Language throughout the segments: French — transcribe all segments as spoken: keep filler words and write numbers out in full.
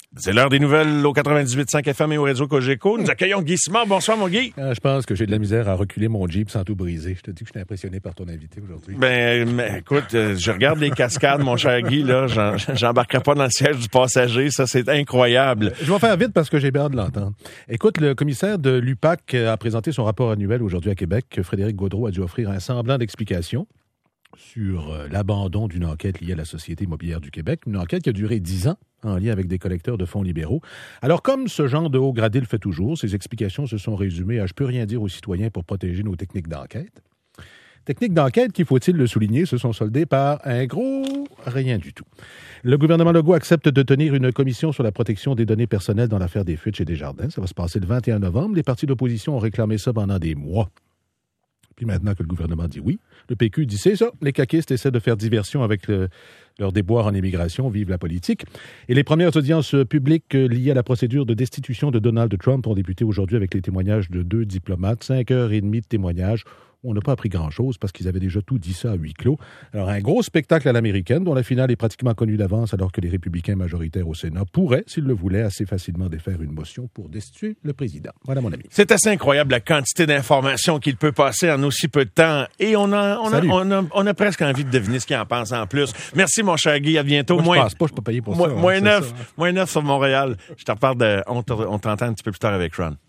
C'est l'heure des nouvelles au quatre-vingt-dix-huit virgule cinq F M et au réseau Cogeco. Nous accueillons Guy Simard. Bonsoir, mon Guy. Ah, je pense que j'ai de la misère à reculer mon Jeep sans tout briser. Je te dis que je suis impressionné par ton invité aujourd'hui. Ben, mais, écoute, euh, je regarde les cascades, mon cher Guy, là. J'en, j'embarquerai pas dans le siège du passager. Ça, c'est incroyable. Je vais faire vite parce que j'ai hâte de l'entendre. Écoute, le commissaire de l'U P A C a présenté son rapport annuel aujourd'hui à Québec. Frédéric Gaudreault a dû offrir un semblant d'explication sur euh, l'abandon d'une enquête liée à la Société immobilière du Québec. Une enquête qui a duré dix ans en lien avec des collecteurs de fonds libéraux. Alors, comme ce genre de haut gradé le fait toujours, ces explications se sont résumées à « je peux rien dire aux citoyens pour protéger nos techniques d'enquête ». Techniques d'enquête qui, faut-il le souligner, se sont soldées par un gros rien du tout. Le gouvernement Legault accepte de tenir une commission sur la protection des données personnelles dans l'affaire des fuites chez Desjardins. Ça va se passer le vingt et un novembre. Les partis d'opposition ont réclamé ça pendant des mois. Puis maintenant que le gouvernement dit oui, le P Q dit c'est ça. Les caquistes essaient de faire diversion avec le, leur déboire en immigration. Vive la politique. Et les premières audiences publiques liées à la procédure de destitution de Donald Trump ont débuté aujourd'hui avec les témoignages de deux diplomates. Cinq heures et demie de témoignages. On n'a pas appris grand-chose parce qu'ils avaient déjà tout dit ça à huis clos. Alors, un gros spectacle à l'américaine dont la finale est pratiquement connue d'avance alors que les républicains majoritaires au Sénat pourraient, s'ils le voulaient, assez facilement défaire une motion pour destituer le président. Voilà, mon ami. C'est assez incroyable la quantité d'informations qu'il peut passer en aussi peu de temps. Et on a, on a, on a, on a presque envie de deviner ce qu'il en pense en plus. Merci, mon cher Guy. À bientôt. Moi, moins, je pense pas, je peux payer pour moins, ça. Moins hein, neuf. Ça, hein. Moins neuf sur Montréal. Je te reparle de, on, on t'entend un petit peu plus tard avec Ron.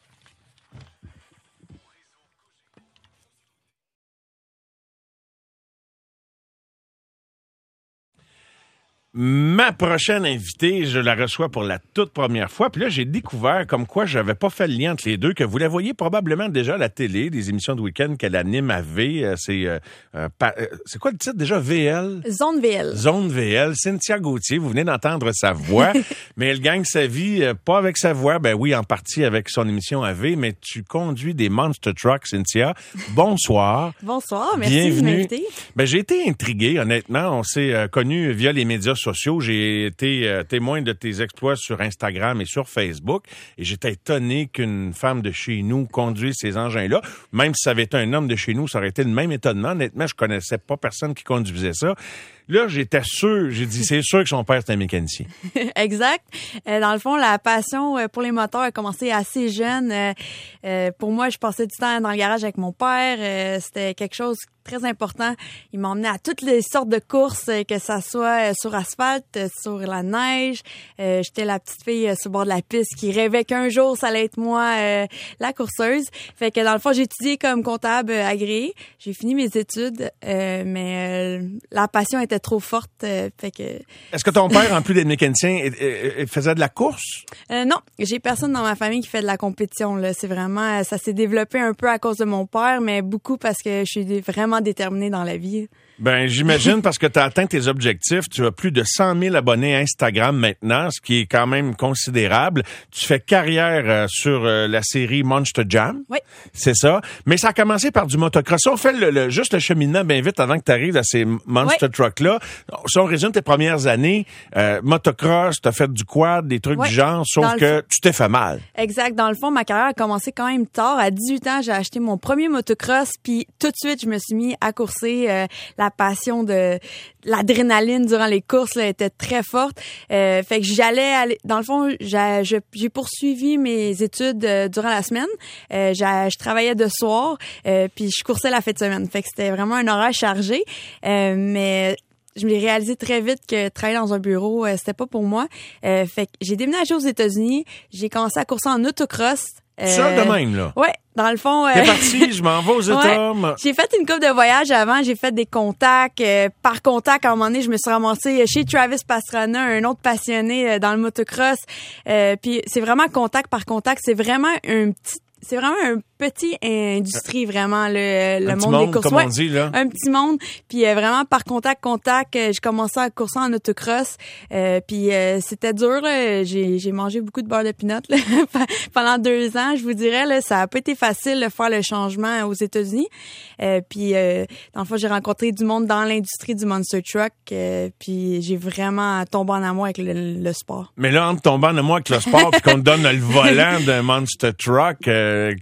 Ma prochaine invitée, je la reçois pour la toute première fois. Puis là, j'ai découvert comme quoi j'avais pas fait le lien entre les deux, que vous la voyez probablement déjà à la télé, des émissions de week-end qu'elle anime à V. C'est, euh, euh, pa- euh, c'est quoi le titre déjà? V L? Zone V L. Zone V L. Cynthia Gauthier, vous venez d'entendre sa voix, mais elle gagne sa vie, euh, pas avec sa voix, ben oui, en partie avec son émission à V, mais tu conduis des Monster Trucks, Cynthia. Bonsoir. Bonsoir, merci Bienvenue. de m'inviter. Ben, j'ai été intrigué, honnêtement. On s'est euh, connus via les médias sociaux. J'ai été euh, témoin de tes exploits sur Instagram et sur Facebook. Et j'étais étonné qu'une femme de chez nous conduise ces engins-là. Même si ça avait été un homme de chez nous, ça aurait été le même étonnement. Honnêtement, je connaissais pas personne qui conduisait ça. Là, j'étais sûr, j'ai dit, c'est sûr que son père, c'est un mécanicien. Exact. Euh, dans le fond, la passion euh, pour les moteurs a commencé assez jeune. Euh, euh, pour moi, je passais du temps dans le garage avec mon père. Euh, c'était quelque chose de très important. Il m'emmenait à toutes les sortes de courses, euh, que ça soit euh, sur asphalte, euh, sur la neige. Euh, j'étais la petite fille euh, sur le bord de la piste qui rêvait qu'un jour, ça allait être moi, euh, la courseuse. Fait que dans le fond, j'ai étudié comme comptable euh, agréé. J'ai fini mes études, euh, mais euh, la passion était trop forte. Euh, fait que... Est-ce que ton père, en plus d'être mécanicien, faisait de la course? Euh, non, j'ai personne dans ma famille qui fait de la compétition. Là, c'est vraiment, ça s'est développé un peu à cause de mon père, mais beaucoup parce que je suis vraiment déterminée dans la vie. Ben, j'imagine parce que tu as atteint tes objectifs. Tu as plus de cent mille abonnés Instagram maintenant, ce qui est quand même considérable. Tu fais carrière euh, sur euh, la série Monster Jam. Oui. C'est ça. Mais ça a commencé par du motocross. Si on fait le, le, juste le cheminement bien vite avant que tu arrives à ces Monster oui. Trucks-là. Si on résume tes premières années, euh, motocross, tu as fait du quad, des trucs oui. du genre, sauf dans que tu t'es fait mal. Exact. Dans le fond, ma carrière a commencé quand même tard. À dix-huit ans, j'ai acheté mon premier motocross, puis tout de suite, je me suis mis à courser. Euh, la passion de l'adrénaline durant les courses là, était très forte. Euh, fait que j'allais aller, dans le fond, j'ai, j'ai poursuivi mes études euh, durant la semaine. Euh, j'ai, je travaillais de soir, euh, puis je coursais la fin de semaine. Fait que c'était vraiment un horaire chargé. Euh, mais je me l'ai réalisé très vite que travailler dans un bureau, euh, c'était pas pour moi. Euh, fait que j'ai déménagé aux États-Unis. J'ai commencé à courser en autocross. Euh, Seul de même, là? Ouais. Dans le fond... Euh, T'es parti, je m'en vais aux États. Ouais. J'ai fait une couple de voyages avant. J'ai fait des contacts. Euh, par contact, à un moment donné, je me suis ramassée chez Travis Pastrana, un autre passionné euh, dans le motocross. Euh, puis c'est vraiment contact par contact. C'est vraiment un petit... C'est vraiment un petit industrie, vraiment, le, le un monde, monde des courses. Comme ouais, on dit, là. Un petit monde. Puis euh, vraiment, par contact, contact, euh, j'ai commencé à courser en autocross. Euh, puis euh, c'était dur, là. J'ai, j'ai mangé beaucoup de beurre de pinot là, pendant deux ans. Je vous dirais, là, ça a pas été facile de faire le changement aux États-Unis. Euh, puis, euh, dans le fond, j'ai rencontré du monde dans l'industrie du Monster Truck. Euh, puis j'ai vraiment tombé en amour avec le, le sport. Mais là, en tombant en amour avec le sport, puis qu'on te donne le volant d'un Monster Truck, euh, que, que,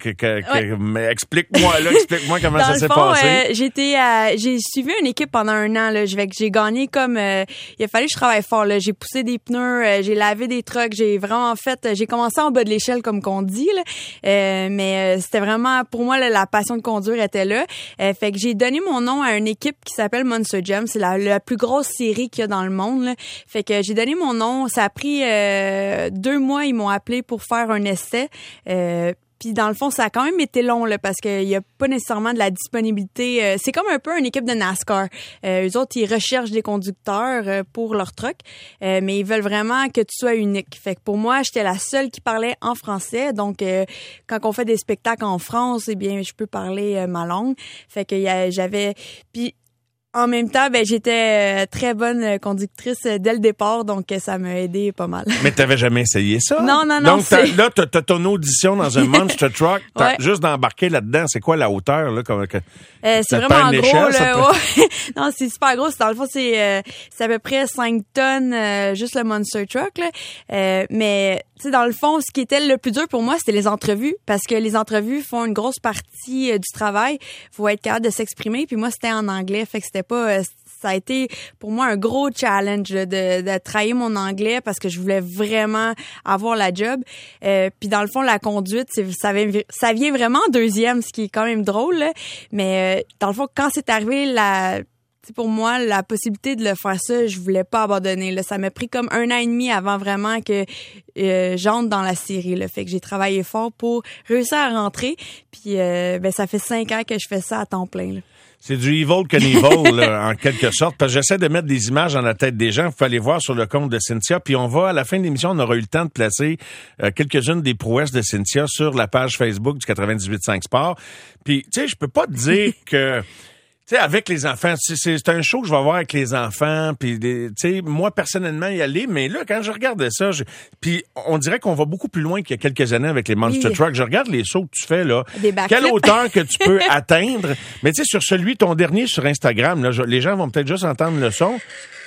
ouais. Mais explique-moi, là, explique-moi comment Dans ça le s'est fond, passé. Euh, j'étais à, j'ai suivi une équipe pendant un an, là. J'ai, j'ai gagné comme, euh, il a fallu que je travaille fort, là. J'ai poussé des pneus, euh, j'ai lavé des trucks, j'ai vraiment fait, j'ai commencé en bas de l'échelle, comme qu'on dit, là. Euh, mais euh, c'était vraiment, pour moi, là, la passion de conduire était là. Euh, fait que j'ai donné mon nom à une équipe qui s'appelle Monster Jam. C'est la, la plus grosse série qu'il y a dans le monde, là. Fait que j'ai donné mon nom. Ça a pris euh, deux mois, ils m'ont appelé pour faire un essai. Euh, Puis dans le fond, ça a quand même été long là, parce qu'il y a pas nécessairement de la disponibilité. Euh, c'est comme un peu une équipe de NASCAR. Euh, eux autres, ils recherchent des conducteurs euh, pour leur truck, euh, mais ils veulent vraiment que tu sois unique. Fait que pour moi, j'étais la seule qui parlait en français. Donc, euh, quand on fait des spectacles en France, eh bien, je peux parler euh, ma langue. Fait que y a, j'avais... Puis en même temps, ben j'étais euh, très bonne conductrice euh, dès le départ, donc euh, ça m'a aidé pas mal. Mais t'avais jamais essayé ça? Non, non, non. Donc t'as, là, t'as, t'as ton audition dans un Monster Truck. T'as ouais. juste d'embarquer là-dedans. C'est quoi la hauteur là comme que, euh, C'est vraiment gros échelle, là. Peut... Ouais. Non, c'est super gros. C'est, dans le fond, c'est euh, c'est à peu près cinq tonnes, euh, juste le Monster Truck là. Euh, mais tu sais, dans le fond, ce qui était le plus dur pour moi, c'était les entrevues, parce que les entrevues font une grosse partie euh, du travail. Faut être capable de s'exprimer. Puis moi, c'était en anglais, fait que c'était pas, ça a été pour moi un gros challenge là, de, de travailler mon anglais parce que je voulais vraiment avoir la job. Euh, puis dans le fond, la conduite, c'est, ça, vient, ça vient vraiment en deuxième, ce qui est quand même drôle. Là. Mais euh, dans le fond, quand c'est arrivé la pour moi, la possibilité de le faire ça, je voulais pas abandonner. Là. Ça m'a pris comme un an et demi avant vraiment que euh, j'entre dans la série. Là. Fait que j'ai travaillé fort pour réussir à rentrer. Puis euh, ben ça fait cinq ans que je fais ça à temps plein. Là. C'est du Evil Knievel, là, en quelque sorte, parce que j'essaie de mettre des images dans la tête des gens. Vous pouvez aller voir sur le compte de Cynthia. Puis on va, à la fin de l'émission, on aura eu le temps de placer euh, quelques-unes des prouesses de Cynthia sur la page Facebook du quatre-vingt-dix-huit virgule cinq Sport. Puis, tu sais, je peux pas te dire que... Tu sais, avec les enfants, c'est, c'est un show que je vais voir avec les enfants, puis tu sais, moi personnellement y aller, mais là quand je regarde ça, je, puis on dirait qu'on va beaucoup plus loin qu'il y a quelques années avec les Monster oui. Truck. Je regarde les sauts que tu fais là, quelle hauteur que tu peux atteindre. Mais tu sais, sur celui ton dernier sur Instagram, là, je, les gens vont peut-être juste entendre le son.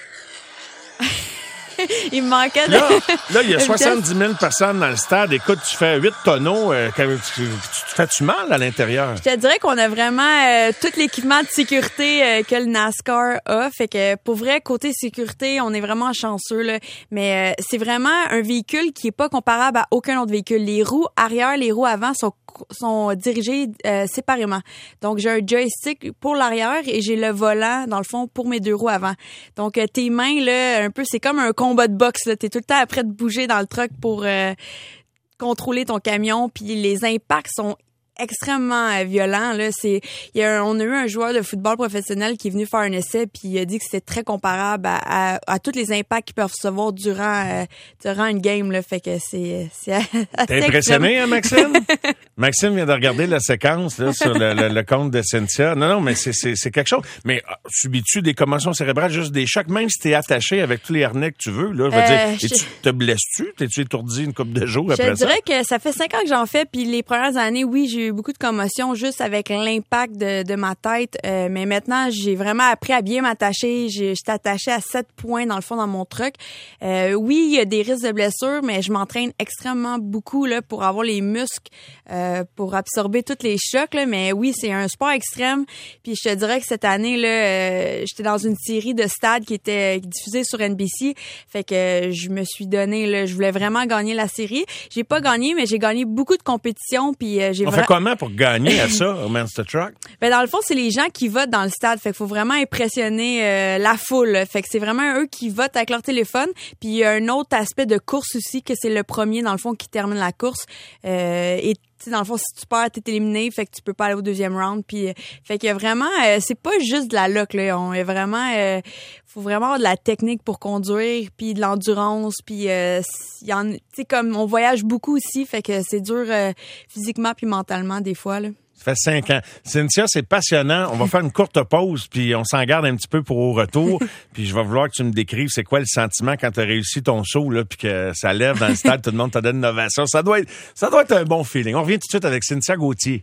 Il me manquait de... Là, là, il y a soixante-dix mille personnes dans le stade. Écoute, tu fais huit tonneaux. Euh, tu, tu, tu fais-tu mal à l'intérieur? Je te dirais qu'on a vraiment euh, tout l'équipement de sécurité euh, que le NASCAR a. Fait que, pour vrai, côté sécurité, on est vraiment chanceux, là. Mais euh, c'est vraiment un véhicule qui est pas comparable à aucun autre véhicule. Les roues arrière, les roues avant sont sont dirigées euh, séparément. Donc, j'ai un joystick pour l'arrière et j'ai le volant, dans le fond, pour mes deux roues avant. Donc, euh, tes mains, là, un peu, c'est comme un combat de boxe, là. T'es tout le temps après de bouger dans le truck pour euh, contrôler ton camion. Puis les impacts sont extrêmement euh, violent là, c'est il y a un, on a eu un joueur de football professionnel qui est venu faire un essai puis il a dit que c'était très comparable à, à, à tous les impacts qu'ils peuvent recevoir durant euh, durant une game là, fait que c'est c'est T'es impressionné hein, Maxime? Maxime vient de regarder la séquence là sur le, le, le compte de Cynthia. Non non, mais c'est c'est c'est quelque chose. Mais uh, subis-tu des commotions cérébrales, juste des chocs même si t'es attaché avec tous les harnais que tu veux là, je veux euh, dire, je... et tu te blesses-tu? T'es-tu étourdi une couple de jours après ça? Je dirais que ça fait cinq ans que j'en fais puis les premières années, oui, j'ai eu beaucoup de commotions juste avec l'impact de, de ma tête. Euh, mais maintenant, j'ai vraiment appris à bien m'attacher. J'ai, j'étais attachée à sept points dans le fond dans mon truck. Euh, oui, il y a des risques de blessures, mais je m'entraîne extrêmement beaucoup là pour avoir les muscles, euh, pour absorber tous les chocs. Là. Mais oui, c'est un sport extrême. Puis je te dirais que cette année là, euh, j'étais dans une série de stades qui était diffusée sur N B C. Fait que je me suis donné là, je voulais vraiment gagner la série. J'ai pas gagné, mais j'ai gagné beaucoup de compétitions. Puis euh, j'ai On vra- fait comment pour gagner à ça au Monster Truck? Ben dans le fond, c'est les gens qui votent dans le stade. Fait qu'il faut vraiment impressionner euh, la foule. Fait que c'est vraiment eux qui votent avec leur téléphone. Puis il y a un autre aspect de course aussi, que c'est le premier, dans le fond, qui termine la course. Euh, et tu sais, dans le fond, si tu perds, t'es éliminé, fait que tu peux pas aller au deuxième round. Puis, euh, fait qu'il y a vraiment, euh, c'est pas juste de la luck là. On est vraiment, euh, faut vraiment avoir de la technique pour conduire, puis de l'endurance, puis euh, y en, tu sais, comme on voyage beaucoup aussi, fait que c'est dur euh, physiquement puis mentalement des fois là. Ça fait cinq ans. Cynthia, c'est passionnant. On va faire une courte pause, puis on s'en garde un petit peu pour au retour. Puis je vais vouloir que tu me décrives c'est quoi le sentiment quand tu as réussi ton saut, là, puis que ça lève dans le stade, tout le monde te donne une ovation. Ça doit être, ça doit être un bon feeling. On revient tout de suite avec Cynthia Gauthier.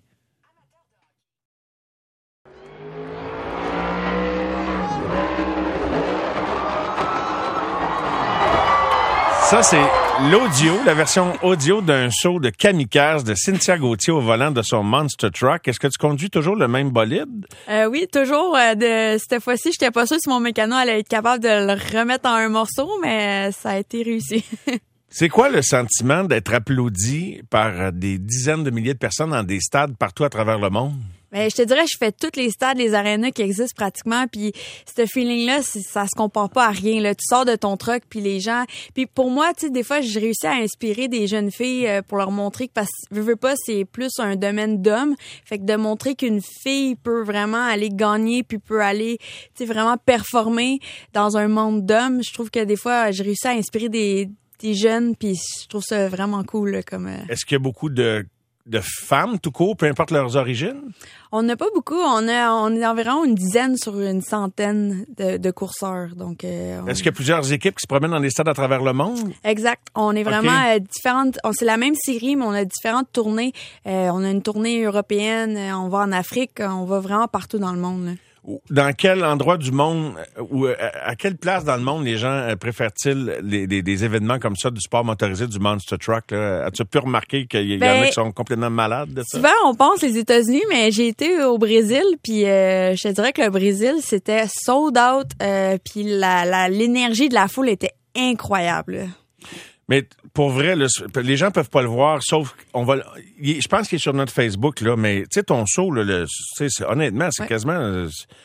Ça, c'est l'audio, la version audio d'un saut de kamikaze de Cynthia Gauthier au volant de son Monster Truck. Est-ce que tu conduis toujours le même bolide? Euh, oui, toujours. Euh, de cette fois-ci, j'étais pas sûre si mon mécano allait être capable de le remettre en un morceau, mais ça a été réussi. C'est quoi le sentiment d'être applaudi par des dizaines de milliers de personnes dans des stades partout à travers le monde? Ben, je te dirais, je fais tous les stades, les arénas qui existent pratiquement, puis ce feeling-là, ça se compare pas à rien. Là, tu sors de ton truck, puis les gens, puis pour moi, tu sais, des fois, j'ai réussi à inspirer des jeunes filles euh, pour leur montrer que, parce que veux, veux pas, c'est plus un domaine d'hommes, fait que de montrer qu'une fille peut vraiment aller gagner, puis peut aller, tu sais, vraiment performer dans un monde d'hommes. Je trouve que des fois, j'ai réussi à inspirer des des jeunes, puis je trouve ça vraiment cool. Là, comme. Euh... Est-ce qu'il y a beaucoup de de femmes tout court, peu importe leurs origines? On n'a pas beaucoup. On a, on est environ une dizaine sur une centaine de, de courseurs. Donc, euh, on... Est-ce qu'il y a plusieurs équipes qui se promènent dans des stades à travers le monde? Exact. On est vraiment okay. euh, différentes. On, c'est la même série, mais on a différentes tournées. Euh, on a une tournée européenne. On va en Afrique. On va vraiment partout dans le monde. Là. Dans quel endroit du monde, ou à quelle place dans le monde les gens préfèrent-ils les, les, des événements comme ça, du sport motorisé, du Monster Truck? Là? As-tu pu remarquer qu'il y, ben, y en a qui sont complètement malades de ça? Souvent, on pense les États-Unis, mais j'ai été au Brésil, puis euh, je te dirais que le Brésil, c'était sold out, euh, puis la, la, l'énergie de la foule était incroyable. Mais pour vrai, là, les gens peuvent pas le voir, sauf on va. Je pense qu'il est sur notre Facebook là, mais tu sais ton saut là, le, c'est, honnêtement, c'est ouais. quasiment.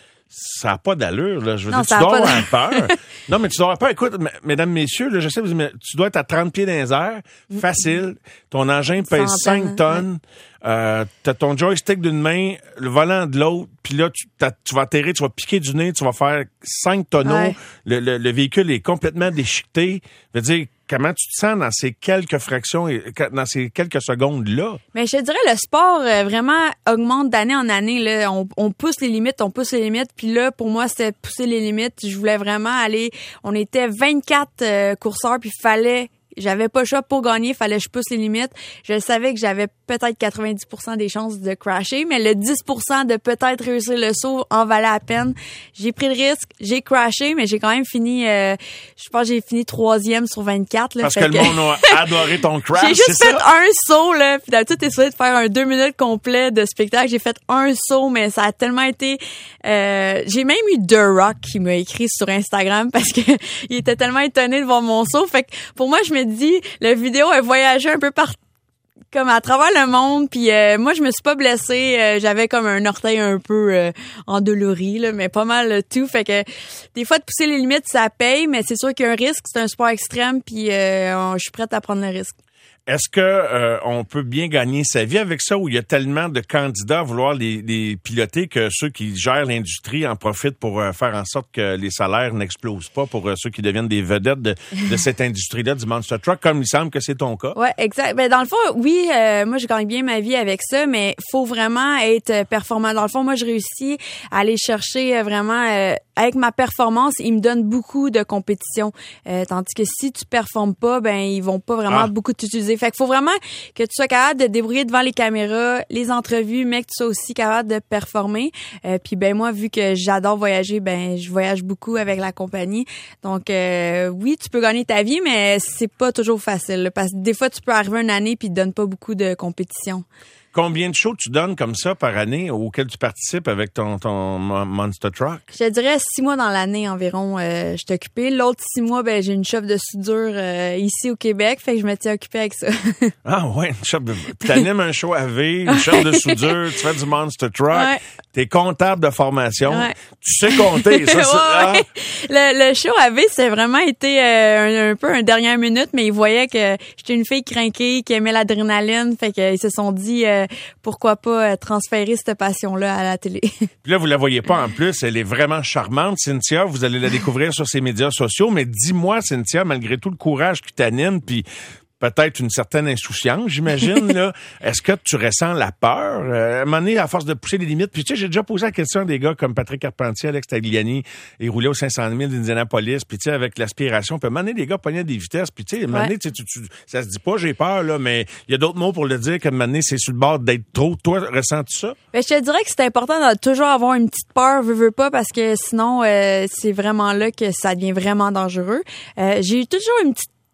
Ça n'a pas d'allure là. Je veux non, dire, tu dois avoir peur. Non, mais tu dois avoir peur. Écoute, m- mesdames, messieurs, là, je sais, tu dois être à trente pieds dans les airs, facile. Ton engin pèse cinq tonnes. Ouais. Euh, t'as ton joystick d'une main, le volant de l'autre, puis là, tu, tu vas atterrir, tu vas piquer du nez, tu vas faire cinq tonneaux. Ouais. Le, le, le véhicule est complètement déchiqueté. Je veux dire, comment tu te sens dans ces quelques fractions, dans ces quelques secondes-là? Mais je te dirais, le sport euh, vraiment augmente d'année en année. Là. On, on pousse les limites, on pousse les limites. Puis là, pour moi, c'était pousser les limites. Je voulais vraiment aller... On était vingt-quatre euh, courseurs, puis il fallait... J'avais pas le choix pour gagner, fallait que je pousse les limites. Je savais que j'avais peut-être quatre-vingt-dix pour cent des chances de crasher, mais le dix pour cent de peut-être réussir le saut en valait la peine. J'ai pris le risque, j'ai crashé, mais j'ai quand même fini, euh, je pense que j'ai fini troisième sur vingt-quatre. Là, Parce que, que le monde a adoré ton crash, j'ai juste c'est fait ça? un saut, là, puis d'habitude, t'es supposé de faire un deux minutes complet de spectacle. J'ai fait un saut, mais ça a tellement été... Euh, j'ai même eu The Rock qui m'a écrit sur Instagram parce que il était tellement étonné de voir mon saut. Fait que pour moi, je me dit, la vidéo a voyagé un peu par comme à travers le monde, puis euh, moi je me suis pas blessée, euh, j'avais comme un orteil un peu euh, endolori là, mais pas mal euh, tout, fait que des fois de pousser les limites ça paye, mais c'est sûr qu'il y a un risque, c'est un sport extrême, puis euh, je suis prête à prendre le risque. Est-ce que euh, on peut bien gagner sa vie avec ça, ou il y a tellement de candidats à vouloir les, les piloter que ceux qui gèrent l'industrie en profitent pour euh, faire en sorte que les salaires n'explosent pas pour euh, ceux qui deviennent des vedettes de, de cette industrie-là du Monster Truck, comme il semble que c'est ton cas? Ouais, exact. Ben dans le fond, oui, euh, moi je gagne bien ma vie avec ça, mais faut vraiment être performant. Dans le fond, moi je réussis à aller chercher euh, vraiment euh, avec ma performance, ils me donnent beaucoup de compétition. Euh, tandis que si tu performes pas, ben ils vont pas vraiment ah. beaucoup t'utiliser. Fait qu'il faut vraiment que tu sois capable de te débrouiller devant les caméras, les entrevues, mais que tu sois aussi capable de performer. Euh, puis ben moi, vu que j'adore voyager, ben je voyage beaucoup avec la compagnie. Donc euh, oui, tu peux gagner ta vie, mais c'est pas toujours facile. Là, parce que des fois, tu peux arriver une année puis ils te donnent pas beaucoup de compétition. Combien de shows tu donnes comme ça par année auxquels tu participes avec ton, ton Monster Truck? Je te dirais six mois dans l'année environ, euh, je suis occupée. L'autre six mois, ben j'ai une shop de soudure euh, ici au Québec, fait que je me tiens occupée avec ça. Ah ouais, une shop de... T'animes un show à V, une shop de soudure, tu fais du Monster Truck, ouais. T'es comptable de formation, ouais. Tu sais compter, ça c'est... ouais, ah. ouais. Le, le show à V, c'est vraiment été euh, un, un peu un dernière minute, mais ils voyaient que j'étais une fille crinquée, qui aimait l'adrénaline, fait qu'ils se sont dit... Euh, pourquoi pas transférer cette passion-là à la télé. Puis là, vous la voyez pas en plus, elle est vraiment charmante, Cynthia. Vous allez la découvrir sur ses médias sociaux. Mais dis-moi, Cynthia, malgré tout le courage qui t'anime, puis peut-être une certaine insouciance, j'imagine, là. Est-ce que tu ressens la peur? Euh, à un moment donné, à force de pousser les limites, puis tu sais, j'ai déjà posé la question à des gars comme Patrick Carpentier, Alex Tagliani, et roulaient aux cinq cent mille d'Indianapolis, puis tu sais, avec l'aspiration, puis à un moment donné, les gars pognaient des vitesses, puis tu sais, à un moment donné, tu, tu, ça se dit pas, j'ai peur, là, mais il y a d'autres mots pour le dire, qu'à un moment donné, c'est sur le bord d'être trop. Toi, ressens-tu ça? Ben, je te dirais que c'est important de toujours avoir une petite peur, veux, veux pas, parce que sinon, euh, c'est vraiment là que ça devient vraiment dangereux. Euh, j'ai eu toujours une petite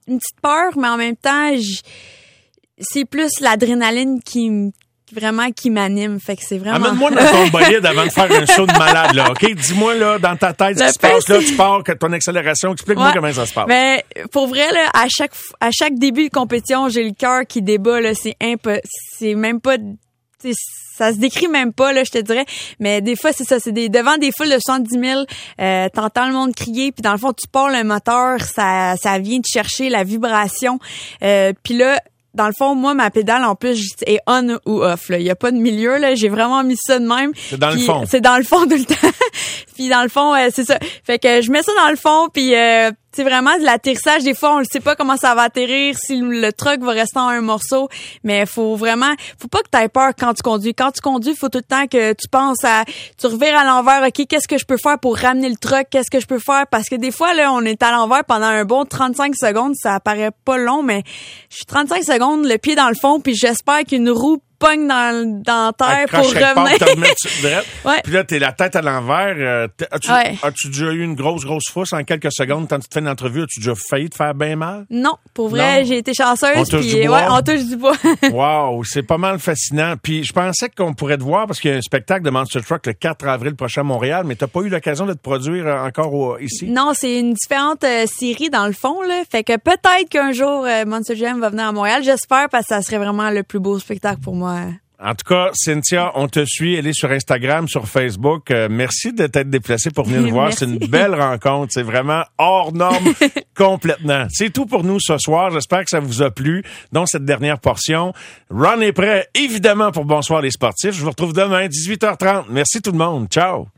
une petite peur, mais en même temps, j'... c'est plus l'adrénaline qui me vraiment qui m'anime, fait que c'est vraiment... Amène-moi dans ton bolide avant de faire un saut de malade, là, OK? Dis-moi, là, dans ta tête, ce qui se passe, là, tu pars, que ton accélération, explique-moi ouais. comment ça se passe. Ben, pour vrai, là, à chaque, à chaque début de compétition, j'ai le cœur qui débat, là, c'est impo... c'est même pas... ça se décrit même pas, là, je te dirais. Mais des fois, c'est ça, c'est des devant des foules de soixante-dix mille, euh, t'entends le monde crier, puis dans le fond, tu pars le moteur, ça, ça vient te chercher la vibration. Euh, puis là, dans le fond, moi, ma pédale, en plus, est on ou off. Il y a pas de milieu. Là. J'ai vraiment mis ça de même. C'est dans le fond. C'est dans le fond tout le temps. Puis dans le fond, euh, c'est ça. Fait que je mets ça dans le fond, puis euh, c'est vraiment de l'atterrissage. Des fois, on ne sait pas comment ça va atterrir, si le truck va rester en un morceau. Mais faut vraiment, faut pas que tu aies peur quand tu conduis. Quand tu conduis, faut tout le temps que tu penses à, tu revires à l'envers. Ok, qu'est-ce que je peux faire pour ramener le truck? Qu'est-ce que je peux faire? Parce que des fois, là, on est à l'envers pendant un bon trente-cinq secondes. Ça paraît pas long, mais je suis trente-cinq secondes, le pied dans le fond, puis j'espère qu'une roue pogne dans, dans terre pour revenir. Ouais. Puis là, t'es la tête à l'envers. Euh, as-tu, ouais. as-tu déjà eu une grosse, grosse fousse en quelques secondes quand tu te fais une entrevue? As-tu déjà failli te faire bien mal? Non, pour vrai, non. J'ai été chanceuse. On touche puis, du bois. Ouais, on touche du bois. Wow, c'est pas mal fascinant. Puis je pensais qu'on pourrait te voir parce qu'il y a un spectacle de Monster Truck le quatre avril prochain à Montréal, mais t'as pas eu l'occasion de te produire encore au, ici? Non, c'est une différente euh, série dans le fond, là. Fait que peut-être qu'un jour, euh, Monster Jam va venir à Montréal. J'espère parce que ça serait vraiment le plus beau spectacle pour moi. En tout cas, Cynthia, on te suit. Elle est sur Instagram, sur Facebook. Euh, merci de t'être déplacée pour venir nous voir. C'est une belle rencontre. C'est vraiment hors norme complètement. C'est tout pour nous ce soir. J'espère que ça vous a plu. Donc, cette dernière portion. Ron est prêt, évidemment, pour Bonsoir les sportifs. Je vous retrouve demain, dix-huit heures trente. Merci tout le monde. Ciao.